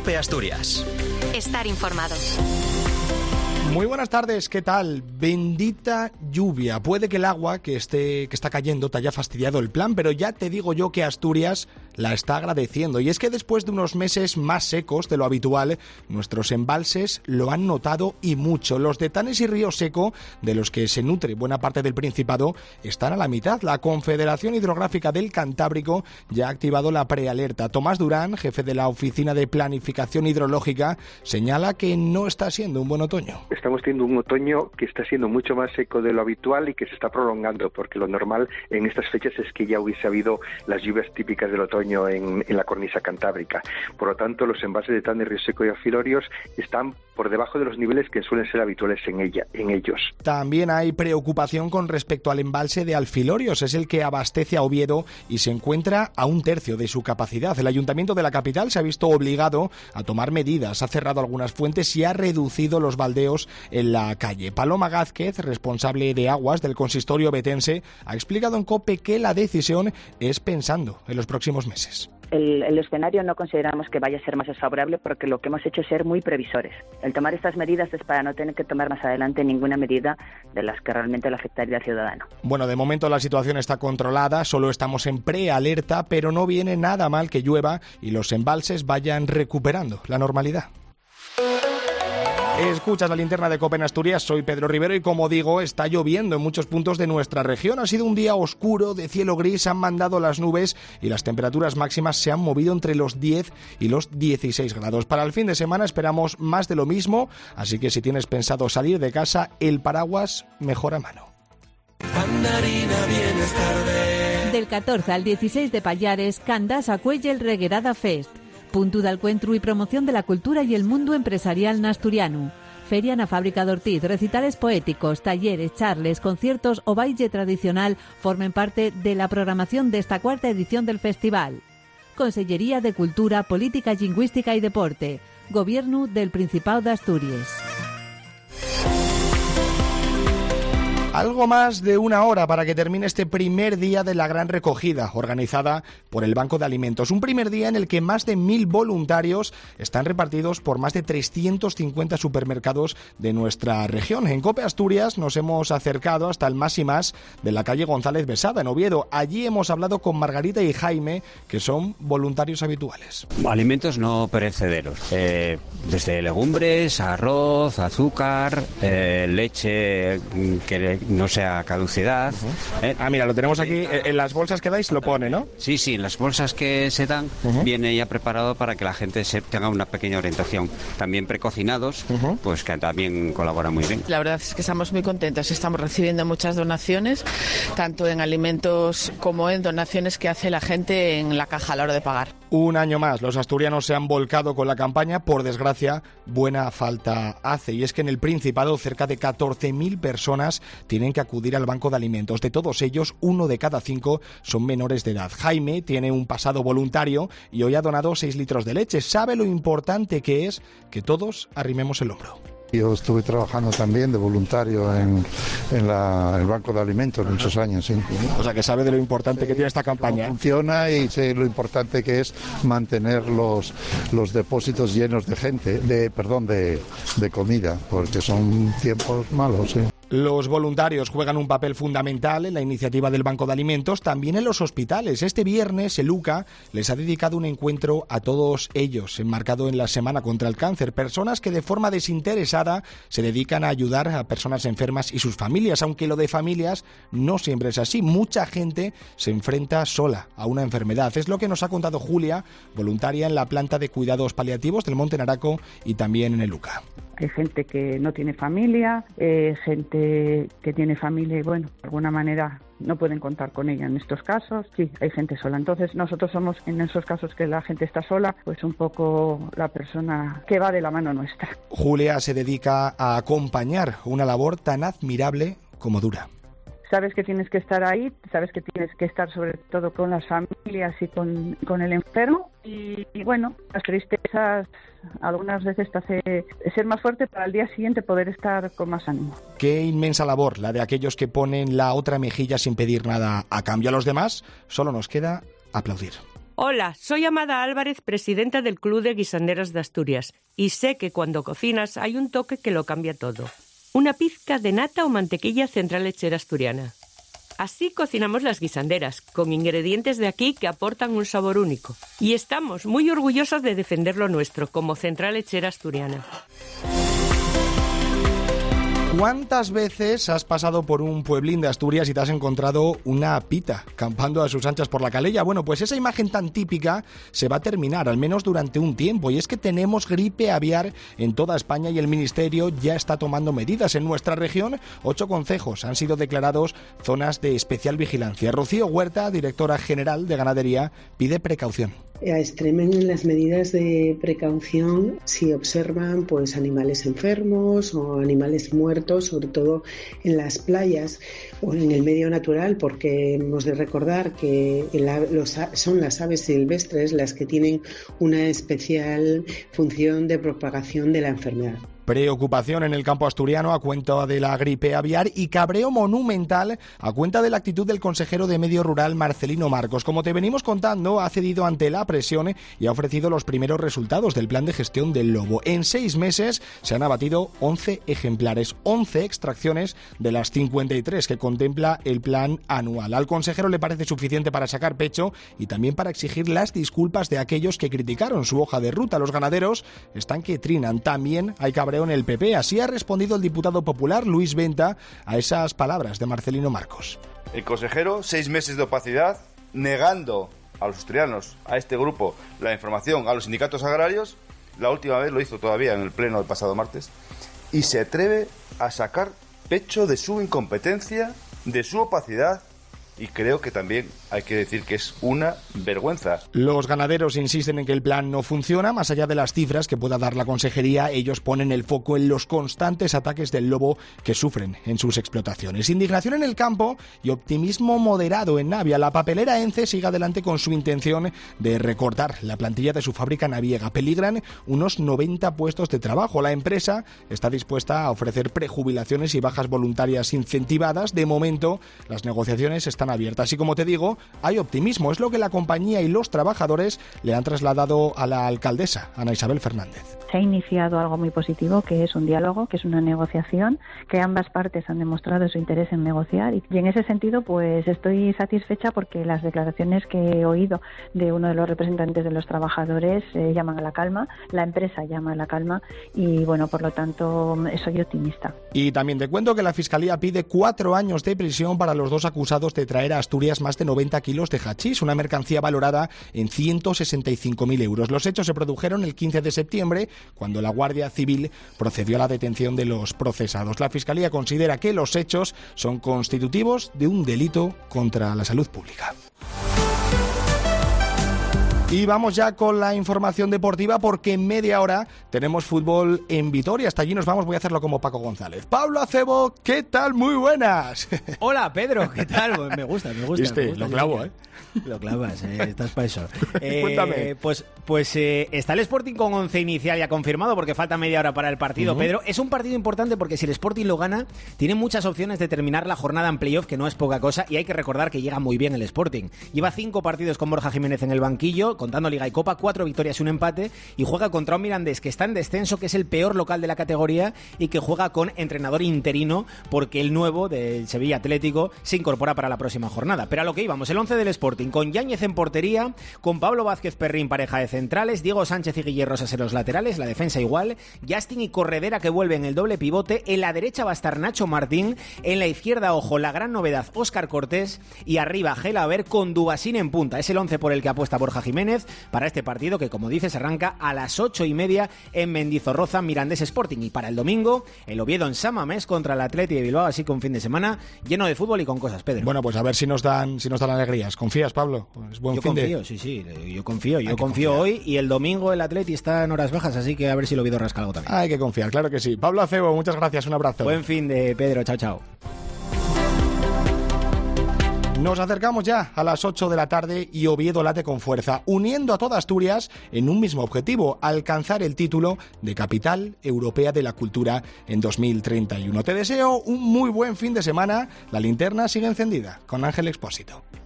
COPE Asturias. Estar informado. Muy buenas tardes, ¿qué tal? Bendita lluvia. Puede que el agua que está cayendo te haya fastidiado el plan, pero ya te digo yo que Asturias la está agradeciendo. Y es que después de unos meses más secos de lo habitual, nuestros embalses lo han notado y mucho. Los de Tanes y Río Seco, de los que se nutre buena parte del Principado, están a la mitad. La Confederación Hidrográfica del Cantábrico ya ha activado la prealerta. Tomás Durán, jefe de la Oficina de Planificación Hidrológica, señala que no está siendo un buen otoño. Estamos teniendo un otoño que está siendo mucho más seco de lo habitual y que se está prolongando, porque lo normal en estas fechas es que ya hubiese habido las lluvias típicas del otoño en la cornisa cantábrica. Por lo tanto, los embalses de Tanes, Río Seco y Alfilorios están por debajo de los niveles que suelen ser habituales en ellos. También hay preocupación con respecto al embalse de Alfilorios. Es el que abastece a Oviedo y se encuentra a un tercio de su capacidad. El Ayuntamiento de la capital se ha visto obligado a tomar medidas. Ha cerrado algunas fuentes y ha reducido los baldeos en la calle. Paloma Gázquez, responsable de aguas del consistorio betense, ha explicado en COPE que la decisión es pensando en los próximos meses. El escenario no consideramos que vaya a ser más desfavorable porque lo que hemos hecho es ser muy previsores. El tomar estas medidas es para no tener que tomar más adelante ninguna medida de las que realmente le afectaría al ciudadano. Bueno, de momento la situación está controlada, solo estamos en prealerta, pero no viene nada mal que llueva y los embalses vayan recuperando la normalidad. Escuchas la linterna de COPE en Asturias, soy Pedro Rivero y como digo, está lloviendo en muchos puntos de nuestra región. Ha sido un día oscuro, de cielo gris, han mandado las nubes y las temperaturas máximas se han movido entre los 10 y los 16 grados. Para el fin de semana esperamos más de lo mismo, así que si tienes pensado salir de casa, el paraguas mejor a mano. Del 14 al 16 de Pallares, Candás acuella el Reguerada Fest. Punto de encuentro y promoción de la cultura y el mundo empresarial nasturiano. Feria na Fábrica de Ortiz, recitales poéticos, talleres, charles, conciertos o baile tradicional formen parte de la programación de esta cuarta edición del festival. Consellería de Cultura, Política Lingüística y Deporte. Gobierno del Principado de Asturias. Algo más de una hora para que termine este primer día de la gran recogida, organizada por el Banco de Alimentos. Un primer día en el que más de 1.000 voluntarios están repartidos por más de 350 supermercados de nuestra región. En COPE Asturias nos hemos acercado hasta el Más y Más de la calle González Besada, en Oviedo. Allí hemos hablado con Margarita y Jaime, que son voluntarios habituales. Alimentos no perecederos, desde legumbres, arroz, azúcar, leche que no sea caducidad. Mira, lo tenemos aquí, en las bolsas que dais lo pone, ¿no? Sí, en las bolsas que se dan viene ya preparado para que la gente tenga una pequeña orientación. También precocinados, pues que también colaboran muy bien. La verdad es que estamos muy contentos, estamos recibiendo muchas donaciones, tanto en alimentos como en donaciones que hace la gente en la caja a la hora de pagar. Un año más, los asturianos se han volcado con la campaña, por desgracia, buena falta hace. Y es que en el Principado cerca de 14.000 personas tienen que acudir al Banco de Alimentos. De todos ellos, 1 de cada 5 son menores de edad. Jaime tiene un pasado voluntario y hoy ha donado 6 litros de leche. Sabe lo importante que es que todos arrimemos el hombro. Yo estuve trabajando también de voluntario en el Banco de Alimentos muchos años, sí. O sea, que sabe de lo importante que tiene esta campaña. Funciona y sé lo importante que es mantener los depósitos llenos de gente, de comida, porque son tiempos malos, sí. Los voluntarios juegan un papel fundamental en la iniciativa del Banco de Alimentos, también en los hospitales. Este viernes, el UCA les ha dedicado un encuentro a todos ellos, enmarcado en la Semana contra el Cáncer. Personas que de forma desinteresada se dedican a ayudar a personas enfermas y sus familias, aunque lo de familias no siempre es así. Mucha gente se enfrenta sola a una enfermedad. Es lo que nos ha contado Julia, voluntaria en la planta de cuidados paliativos del Monte Naraco y también en el UCA. Hay gente que no tiene familia, gente que tiene familia y bueno, de alguna manera no pueden contar con ella en estos casos. Sí, hay gente sola. Entonces nosotros somos, en esos casos que la gente está sola, pues un poco la persona que va de la mano nuestra. Julia se dedica a acompañar una labor tan admirable como dura. Sabes que tienes que estar ahí, sabes que tienes que estar sobre todo con las familias y con el enfermo y bueno, las tristezas algunas veces te hace ser más fuerte para al día siguiente poder estar con más ánimo. Qué inmensa labor la de aquellos que ponen la otra mejilla sin pedir nada a cambio. A los demás solo nos queda aplaudir. Hola, soy Amada Álvarez, presidenta del Club de Guisanderos de Asturias, y sé que cuando cocinas hay un toque que lo cambia todo. Una pizca de nata o mantequilla Central Lechera Asturiana. Así cocinamos las guisanderas, con ingredientes de aquí que aportan un sabor único. Y estamos muy orgullosos de defender lo nuestro, como Central Lechera Asturiana. ¿Cuántas veces has pasado por un pueblín de Asturias y te has encontrado una pita campando a sus anchas por la calella? Bueno, pues esa imagen tan típica se va a terminar, al menos durante un tiempo, y es que tenemos gripe aviar en toda España y el Ministerio ya está tomando medidas. En nuestra región, 8 concejos han sido declarados zonas de especial vigilancia. Rocío Huerta, directora general de Ganadería, pide precaución. Extremen las medidas de precaución si observan pues animales enfermos o animales muertos, sobre todo en las playas o en el medio natural, porque hemos de recordar que son las aves silvestres las que tienen una especial función de propagación de la enfermedad. Preocupación en el campo asturiano a cuenta de la gripe aviar y cabreo monumental a cuenta de la actitud del consejero de Medio Rural, Marcelino Marcos. Como te venimos contando, ha cedido ante la presión y ha ofrecido los primeros resultados del plan de gestión del lobo. En 6 meses se han abatido 11 ejemplares, 11 extracciones de las 53 que contempla el plan anual. Al consejero le parece suficiente para sacar pecho y también para exigir las disculpas de aquellos que criticaron su hoja de ruta. Los ganaderos están que trinan. También hay cabreo en el PP. Así ha respondido el diputado popular Luis Venta a esas palabras de Marcelino Marcos. El consejero, 6 meses de opacidad, negando a los asturianos, a este grupo, la información a los sindicatos agrarios. La última vez lo hizo todavía en el pleno del pasado martes, y se atreve a sacar pecho de su incompetencia, de su opacidad, y creo que también hay que decir que es una vergüenza. Los ganaderos insisten en que el plan no funciona. Más allá de las cifras que pueda dar la consejería, ellos ponen el foco en los constantes ataques del lobo que sufren en sus explotaciones. Indignación en el campo y optimismo moderado en Navia. La papelera ENCE sigue adelante con su intención de recortar la plantilla de su fábrica naviega. Peligran unos 90 puestos de trabajo. La empresa está dispuesta a ofrecer prejubilaciones y bajas voluntarias incentivadas. De momento, las negociaciones están abiertas y, como te digo, hay optimismo. Es lo que la compañía y los trabajadores le han trasladado a la alcaldesa, Ana Isabel Fernández. Se ha iniciado algo muy positivo, que es un diálogo, que es una negociación, que ambas partes han demostrado su interés en negociar, y en ese sentido pues estoy satisfecha porque las declaraciones que he oído de uno de los representantes de los trabajadores llaman a la calma, la empresa llama a la calma y bueno, por lo tanto soy optimista. Y también te cuento que la Fiscalía pide 4 años de prisión para los 2 acusados de traer a Asturias más de 90 kilos de hachís, una mercancía valorada en 165.000 euros. Los hechos se produjeron el 15 de septiembre, cuando la Guardia Civil procedió a la detención de los procesados. La Fiscalía considera que los hechos son constitutivos de un delito contra la salud pública. Y vamos ya con la información deportiva, porque en media hora tenemos fútbol en Vitoria. Hasta allí nos vamos, voy a hacerlo como Paco González. Pablo Acebo, ¿qué tal? Muy buenas. Hola, Pedro, ¿qué tal? Me gusta. ¿Viste? Lo clavo, ¿eh? Lo clavas, estás para eso. Cuéntame. Pues está el Sporting con 11 inicial ya confirmado, porque falta media hora para el partido, Pedro. Es un partido importante porque si el Sporting lo gana, tiene muchas opciones de terminar la jornada en playoff, que no es poca cosa, y hay que recordar que llega muy bien el Sporting. Lleva 5 partidos con Borja Jiménez en el banquillo, contando Liga y Copa, 4 victorias y un empate, y juega contra un Mirandés que está en descenso, que es el peor local de la categoría, y que juega con entrenador interino, porque el nuevo del Sevilla Atlético se incorpora para la próxima jornada. Pero a lo que íbamos, el 11 del Sporting, con Yáñez en portería, con Pablo Vázquez Perrín pareja de centrales, Diego Sánchez y Guillermo Rosas en los laterales, la defensa igual, Justin y Corredera que vuelven el doble pivote, en la derecha va a estar Nacho Martín, en la izquierda, ojo, la gran novedad, Óscar Cortés, y arriba Gelaber con Dubasín en punta. Es el 11 por el que apuesta Borja Jiménez para este partido que, como dices, arranca a las 8:30 en Mendizorroza, Mirandés Sporting. Y para el domingo, el Oviedo en San Mamés contra el Athletic de Bilbao, así que un fin de semana lleno de fútbol y con cosas, Pedro. Bueno, pues a ver si nos dan alegrías. ¿Confías, Pablo? Pues buen yo fin confío, de... sí, yo confío hoy, y el domingo el Athletic está en horas bajas, así que a ver si el Oviedo rasca algo también. Hay que confiar, claro que sí. Pablo Acebo, muchas gracias, un abrazo. Buen fin de, Pedro, chao. Nos acercamos ya a las 8 de la tarde y Oviedo late con fuerza, uniendo a toda Asturias en un mismo objetivo: alcanzar el título de Capital Europea de la Cultura en 2031. Te deseo un muy buen fin de semana. La linterna sigue encendida con Ángel Expósito.